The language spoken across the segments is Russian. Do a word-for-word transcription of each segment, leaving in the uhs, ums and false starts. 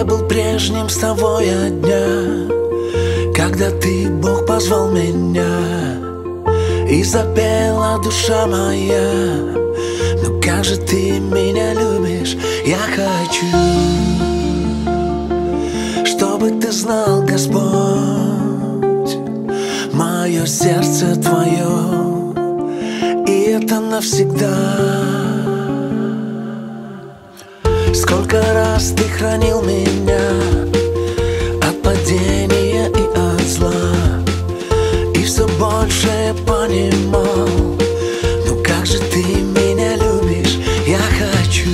не был прежним с того я дня, когда ты, Бог, позвал меня, и запела душа моя. Ну как же ты меня любишь, я хочу, чтобы ты знал, Господь, мое сердце твое, и это навсегда. Сколько раз ты хранил меня от падения и от зла, и все больше я понимал, ну как же ты меня любишь, я хочу,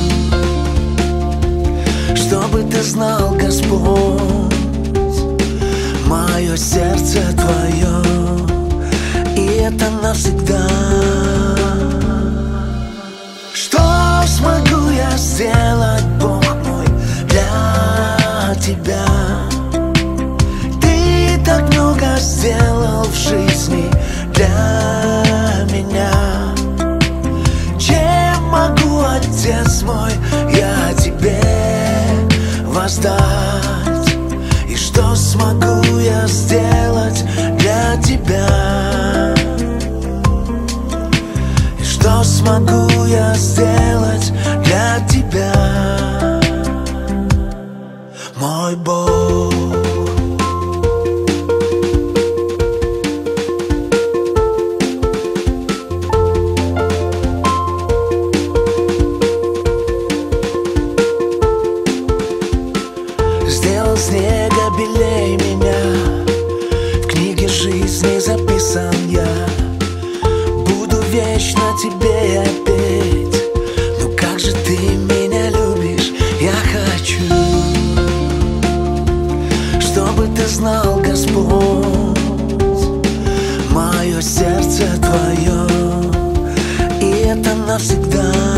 чтобы ты знал, Господь, мое сердце твое, и это навсегда. Что смогу я сделать, Бог мой, для тебя? Ты так много сделал в жизни для меня. Чем могу, Отец мой, я тебе воздать? И что смогу я сделать для тебя? И что смогу я сделать для тебя, мой Бог? Сделал снега белей меня, в книге жизни записан я. Буду вечно тебе я петь, ну как же ты меня любишь, я хочу, чтобы ты знал, Господь, мое сердце твое, и это навсегда.